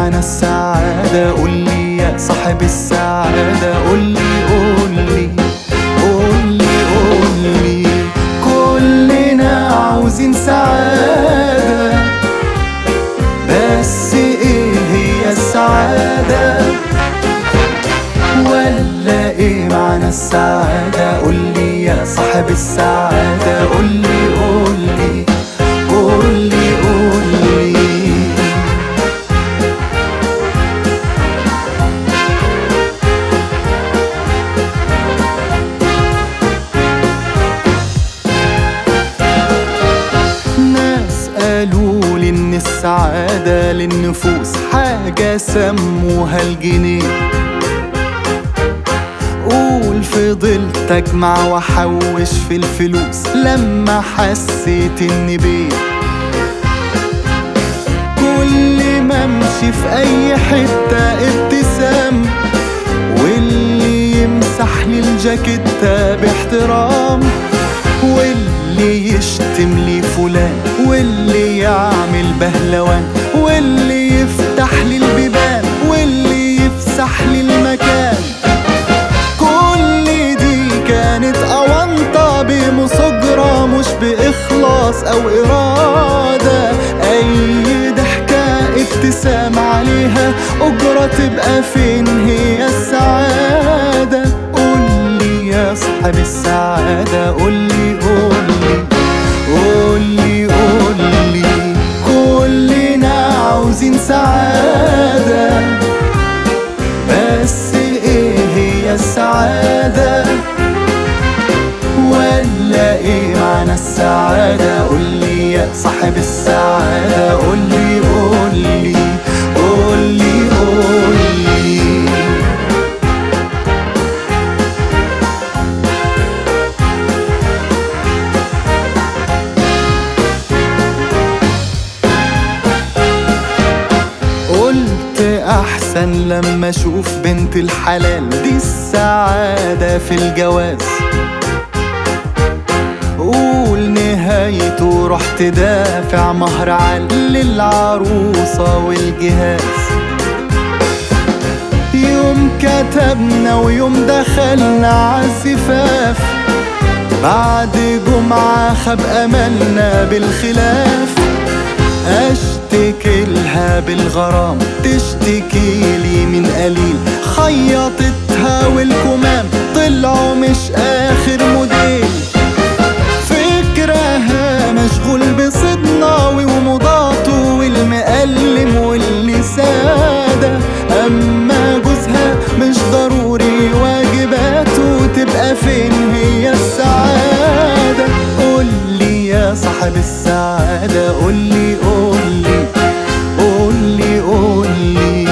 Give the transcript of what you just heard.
معنى السعادة؟ قولي يا صاحب السعادة، قولي قولي قولي قولي. كلنا عاوزين سعادة، بس ايه هي السعادة؟ ولا ايه معنى السعادة؟ قولي يا صاحب السعادة، قولي قولي قولي قولي. ناس قالولي ان السعادة للنفوس حاجة سموها الجنيه. قول فضلت اجمع واحوش في الفلوس لما حسيت اني بيه. كل ما امشي في اي حتة ابتسام، واللي يمسح لي الجاكيتة باحترام، واللي يشتم لي فلان، واللي يعمل بهلوان، واللي يفتح لي البيبان، واللي يفسح لي المكان. كل دي كانت أونطة بمصجرة، مش بإخلاص أو إرادة. أي ضحكة ابتسام عليها أجرة، تبقى فين هي السعادة؟ قولي يا صاحب السعادة، قولي قولي قولي قولي. كلنا عاوزين سعادة، بس ايه هي السعادة؟ ولا ايه معنى السعادة؟ قولي يا صاحب السعادة، قولي قولي قولي قولي. قلت احسن لما اشوف بنت الحلال دي السعادة في الجواز. قول نهايته رحت دافع مهر عالي للعروسة والجهاز. يوم كتبنا ويوم دخلنا عالزفاف، بعد جمعة خاب أملنا بالخلاف. اشتكي لها بالغرام، تشتكي لي من قليل. خيطتها والكمام طلعوا مش اخر موديل. فكرها مشغول بصدناوي ومضاته والمقلم واللي سادة. اما جوزها مش ضروري واجباته، تبقى فين هي السعادة؟ قولي يا صاحب السعادة، قولي قولي قولي قولي.